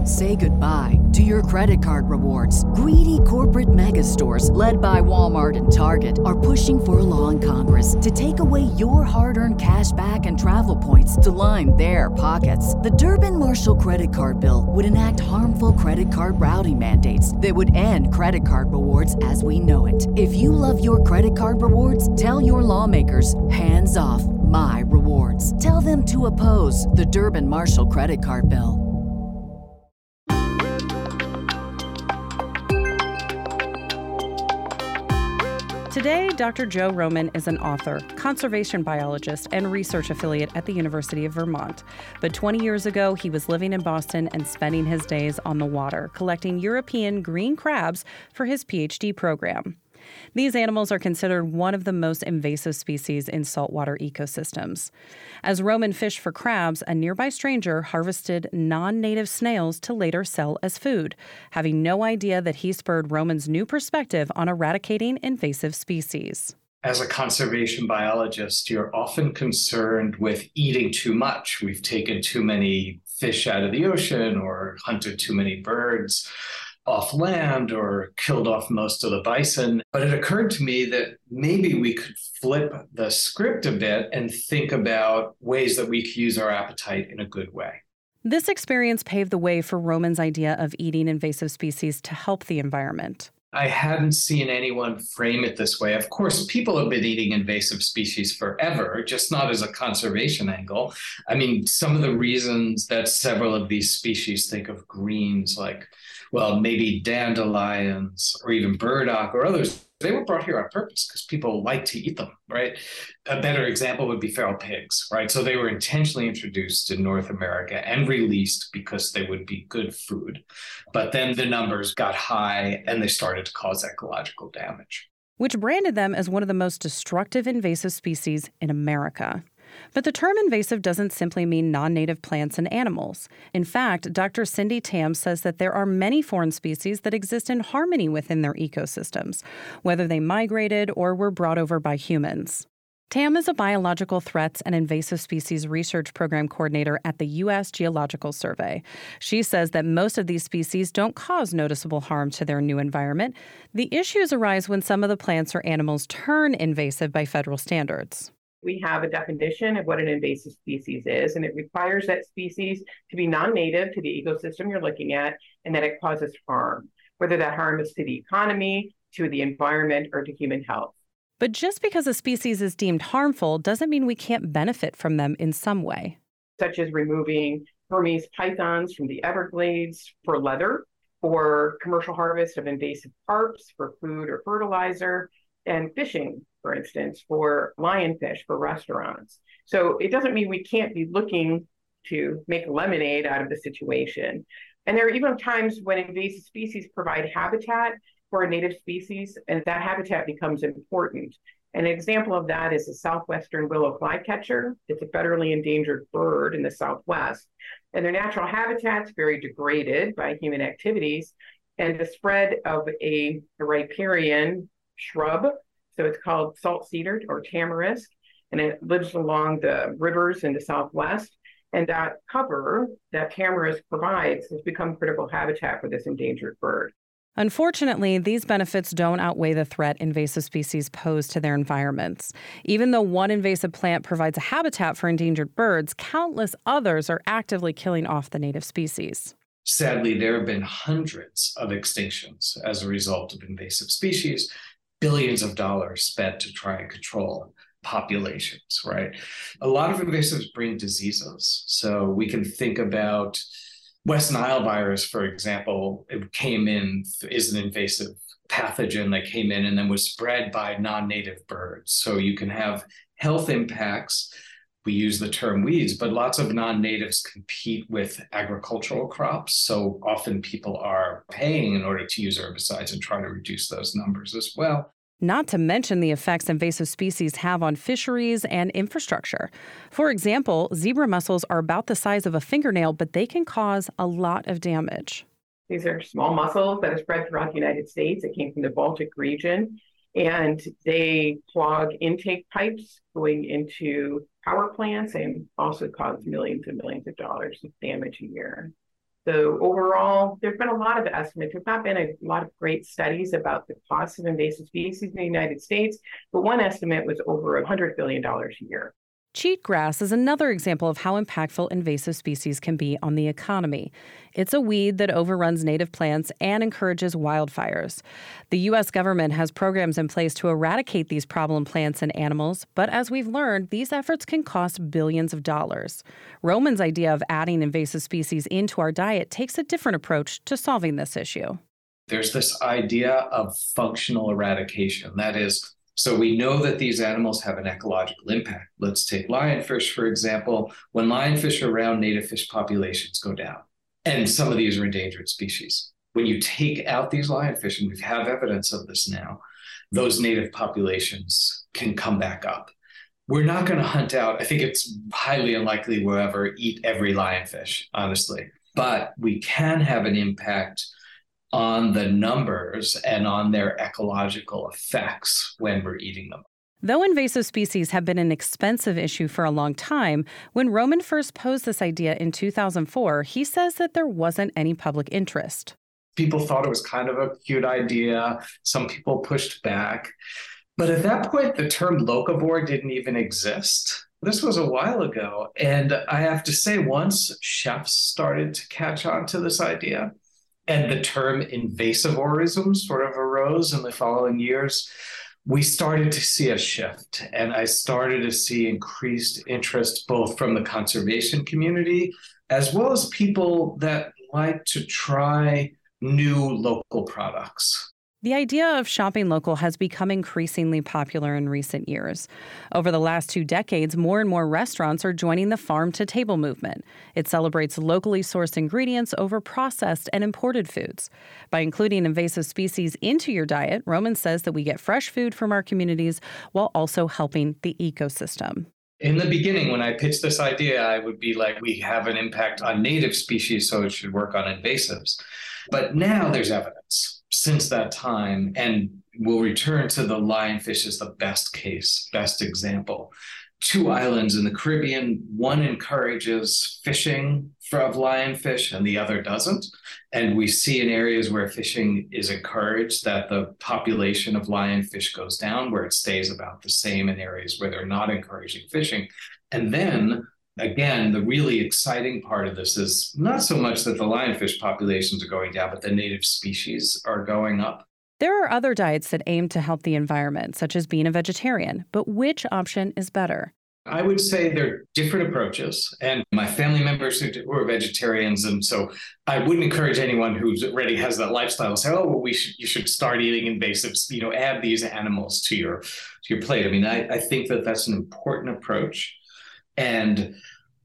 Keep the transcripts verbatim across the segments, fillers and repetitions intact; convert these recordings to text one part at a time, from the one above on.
Say goodbye to your credit card rewards. Greedy corporate mega stores, led by Walmart and Target, are pushing for a law in Congress to take away your hard-earned cash back and travel points to line their pockets. The Durbin-Marshall credit card bill would enact harmful credit card routing mandates that would end credit card rewards as we know it. If you love your credit card rewards, tell your lawmakers, hands off my rewards. Tell them to oppose the Durbin-Marshall credit card bill. Today, Doctor Joe Roman is an author, conservation biologist, and research affiliate at the University of Vermont. But twenty years ago, he was living in Boston and spending his days on the water, collecting European green crabs for his P H D program. These animals are considered one of the most invasive species in saltwater ecosystems. As Roman fished for crabs, a nearby stranger harvested non-native snails to later sell as food, having no idea that he spurred Roman's new perspective on eradicating invasive species. As a conservation biologist, you're often concerned with eating too much. We've taken too many fish out of the ocean or hunted too many birds off land or killed off most of the bison. But it occurred to me that maybe we could flip the script a bit and think about ways that we could use our appetite in a good way. This experience paved the way for Roman's idea of eating invasive species to help the environment. I hadn't seen anyone frame it this way. Of course, people have been eating invasive species forever, just not as a conservation angle. I mean, some of the reasons that several of these species think of greens, like, well, maybe dandelions or even burdock or others, they were brought here on purpose because people like to eat them, right? A better example would be feral pigs, right? So they were intentionally introduced in North America and released because they would be good food. But then the numbers got high and they started to cause ecological damage, which branded them as one of the most destructive invasive species in America. But the term invasive doesn't simply mean non-native plants and animals. In fact, Doctor Cindy Tam says that there are many foreign species that exist in harmony within their ecosystems, whether they migrated or were brought over by humans. Tam is a biological threats and invasive species research program coordinator at the U S Geological Survey. She says that most of these species don't cause noticeable harm to their new environment. The issues arise when some of the plants or animals turn invasive by federal standards. We have a definition of what an invasive species is, and it requires that species to be non-native to the ecosystem you're looking at and that it causes harm, whether that harm is to the economy, to the environment, or to human health. But just because a species is deemed harmful doesn't mean we can't benefit from them in some way. Such as removing Burmese pythons from the Everglades for leather, or commercial harvest of invasive carps for food or fertilizer, and fishing, for instance, for lionfish for restaurants. So it doesn't mean we can't be looking to make lemonade out of the situation. And there are even times when invasive species provide habitat for a native species, and that habitat becomes important. An example of that is the southwestern willow flycatcher. It's a federally endangered bird in the Southwest, and their natural habitat's very degraded by human activities, and the spread of a, a riparian shrub, so it's called salt cedar or tamarisk, and it lives along the rivers in the Southwest. And that cover that tamarisk provides has become critical habitat for this endangered bird. Unfortunately, these benefits don't outweigh the threat invasive species pose to their environments. Even though one invasive plant provides a habitat for endangered birds, countless others are actively killing off the native species. Sadly, there have been hundreds of extinctions as a result of invasive species, billions of dollars spent to try and control populations, right? A lot of invasives bring diseases. So we can think about West Nile virus, for example. It came in, is an invasive pathogen that came in and then was spread by non-native birds. So you can have health impacts. We use the term weeds, but lots of non-natives compete with agricultural crops. So often people are paying in order to use herbicides and try to reduce those numbers as well. Not to mention the effects invasive species have on fisheries and infrastructure. For example, zebra mussels are about the size of a fingernail, but they can cause a lot of damage. These are small mussels that are spread throughout the United States. It came from the Baltic region, and they clog intake pipes going into power plants and also cause millions and millions of dollars of damage a year. So overall, there's been a lot of estimates. There's not been a lot of great studies about the cost of invasive species in the United States, but one estimate was over one hundred billion dollars a year. Cheatgrass is another example of how impactful invasive species can be on the economy. It's a weed that overruns native plants and encourages wildfires. The U S government has programs in place to eradicate these problem plants and animals, but as we've learned, these efforts can cost billions of dollars. Roman's idea of adding invasive species into our diet takes a different approach to solving this issue. There's this idea of functional eradication. That is, so we know that these animals have an ecological impact. Let's take lionfish, for example. When lionfish are around, native fish populations go down. And some of these are endangered species. When you take out these lionfish, and we have evidence of this now, those native populations can come back up. We're not going to hunt out. I think it's highly unlikely we'll ever eat every lionfish, honestly. But we can have an impact on the numbers and on their ecological effects when we're eating them. Though invasive species have been an expensive issue for a long time, when Roman first posed this idea in two thousand four, he says that there wasn't any public interest. People thought it was kind of a cute idea. Some people pushed back. But at that point, the term locavore didn't even exist. This was a while ago. And I have to say, once chefs started to catch on to this idea, and the term invasivorism sort of arose in the following years, we started to see a shift. And I started to see increased interest both from the conservation community as well as people that like to try new local products. The idea of shopping local has become increasingly popular in recent years. Over the last two decades, more and more restaurants are joining the farm-to-table movement. It celebrates locally sourced ingredients over processed and imported foods. By including invasive species into your diet, Roman says that we get fresh food from our communities while also helping the ecosystem. In the beginning, when I pitched this idea, I would be like, we have an impact on native species, so it should work on invasives. But now there's evidence since that time, and we'll return to the lionfish as the best case, best example. Two islands in the Caribbean, one encourages fishing of lionfish and the other doesn't. And we see in areas where fishing is encouraged that the population of lionfish goes down, where it stays about the same in areas where they're not encouraging fishing. And then again, the really exciting part of this is not so much that the lionfish populations are going down, but the native species are going up. There are other diets that aim to help the environment, such as being a vegetarian, but which option is better? I would say they're different approaches, and my family members who are vegetarians, and so I wouldn't encourage anyone who already has that lifestyle to say, oh, well, we should, you should start eating invasives, you know, add these animals to your, to your plate. I mean, I, I think that that's an important approach. And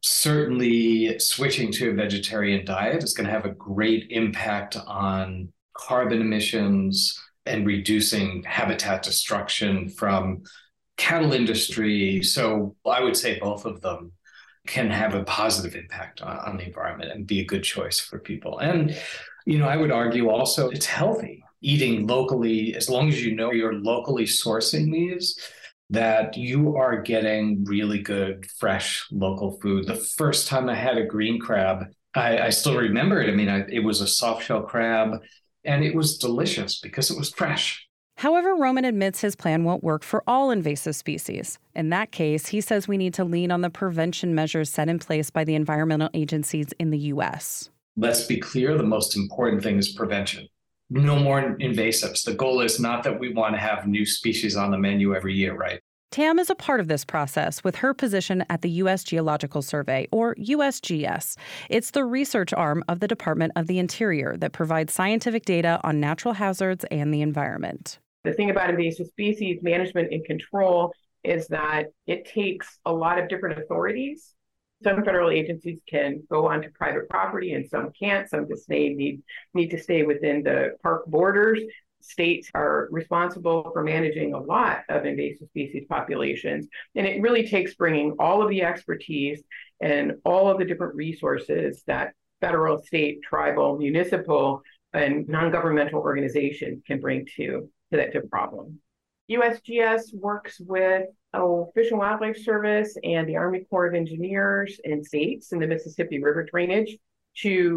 certainly switching to a vegetarian diet is going to have a great impact on carbon emissions and reducing habitat destruction from cattle industry. So I would say both of them can have a positive impact on, on the environment and be a good choice for people. And, you know, I would argue also it's healthy eating locally, as long as you know you're locally sourcing these, that you are getting really good, fresh, local food. The first time I had a green crab, I, I still remember it. I mean, I, it was a soft shell crab, and it was delicious because it was fresh. However, Roman admits his plan won't work for all invasive species. In that case, he says we need to lean on the prevention measures set in place by the environmental agencies in the U S. Let's be clear, the most important thing is prevention. No more invasives. The goal is not that we want to have new species on the menu every year, right? Tam is a part of this process with her position at the U S Geological Survey, or U S G S. It's the research arm of the Department of the Interior that provides scientific data on natural hazards and the environment. The thing about invasive species management and control is that it takes a lot of different authorities. Some federal agencies can go onto private property and some can't. Some just stay, need, need to stay within the park borders. States are responsible for managing a lot of invasive species populations. And it really takes bringing all of the expertise and all of the different resources that federal, state, tribal, municipal, and non-governmental organizations can bring to, to that to problem. U S G S works with oh, Fish and Wildlife Service and the Army Corps of Engineers and states in the Mississippi River drainage to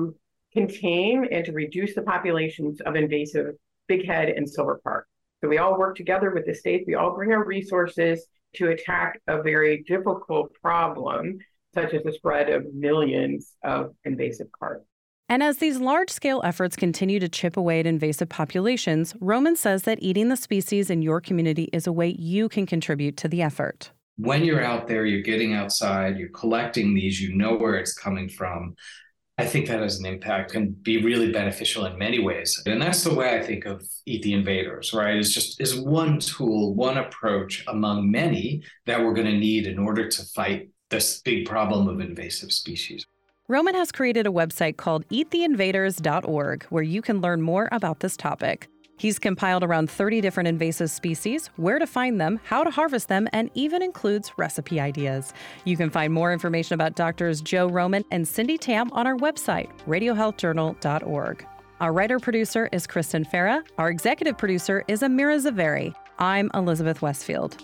contain and to reduce the populations of invasive bighead and silver carp. So we all work together with the states. We all bring our resources to attack a very difficult problem, such as the spread of millions of invasive carp. And as these large-scale efforts continue to chip away at invasive populations, Roman says that eating the species in your community is a way you can contribute to the effort. When you're out there, you're getting outside, you're collecting these, you know where it's coming from. I think that has an impact, can be really beneficial in many ways. And that's the way I think of Eat the Invaders, right? It's just is one tool, one approach among many that we're going to need in order to fight this big problem of invasive species. Roman has created a website called eat the invaders dot org where you can learn more about this topic. He's compiled around thirty different invasive species, where to find them, how to harvest them, and even includes recipe ideas. You can find more information about Doctors Joe Roman and Cindy Tam on our website, radio health journal dot org. Our writer-producer is Kristen Farah. Our executive producer is Amira Zaveri. I'm Elizabeth Westfield.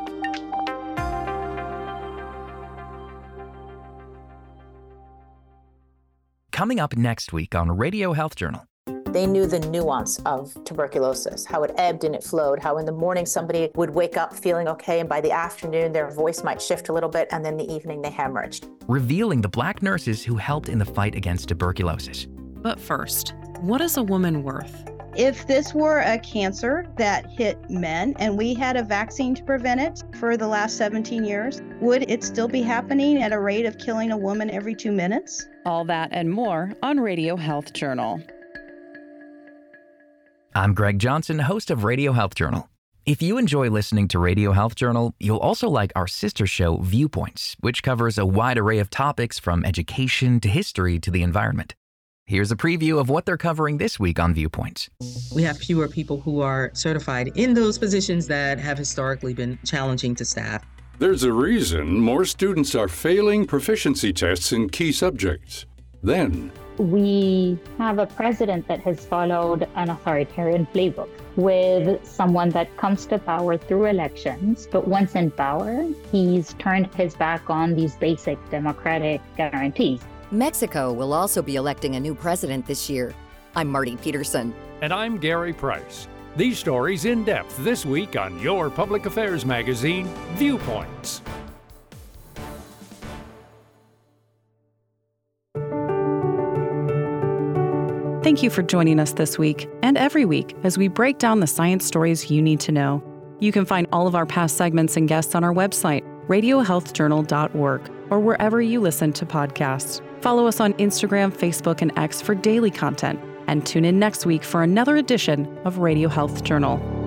Coming up next week on Radio Health Journal. They knew the nuance of tuberculosis, how it ebbed and it flowed, how in the morning somebody would wake up feeling okay, and by the afternoon their voice might shift a little bit, and then the evening they hemorrhaged. Revealing the Black nurses who helped in the fight against tuberculosis. But first, what is a woman worth? If this were a cancer that hit men and we had a vaccine to prevent it for the last seventeen years, would it still be happening at a rate of killing a woman every two minutes? All that and more on Radio Health Journal. I'm Greg Johnson, host of Radio Health Journal. If you enjoy listening to Radio Health Journal, you'll also like our sister show, Viewpoints, which covers a wide array of topics from education to history to the environment. Here's a preview of what they're covering this week on Viewpoints. We have fewer people who are certified in those positions that have historically been challenging to staff. There's a reason more students are failing proficiency tests in key subjects. Then, we have a president that has followed an authoritarian playbook with someone that comes to power through elections, but once in power, he's turned his back on these basic democratic guarantees. Mexico will also be electing a new president this year. I'm Marty Peterson. And I'm Gary Price. These stories in depth this week on your public affairs magazine, Viewpoints. Thank you for joining us this week and every week as we break down the science stories you need to know. You can find all of our past segments and guests on our website, radio health journal dot org, or wherever you listen to podcasts. Follow us on Instagram, Facebook, and X for daily content, and tune in next week for another edition of Radio Health Journal.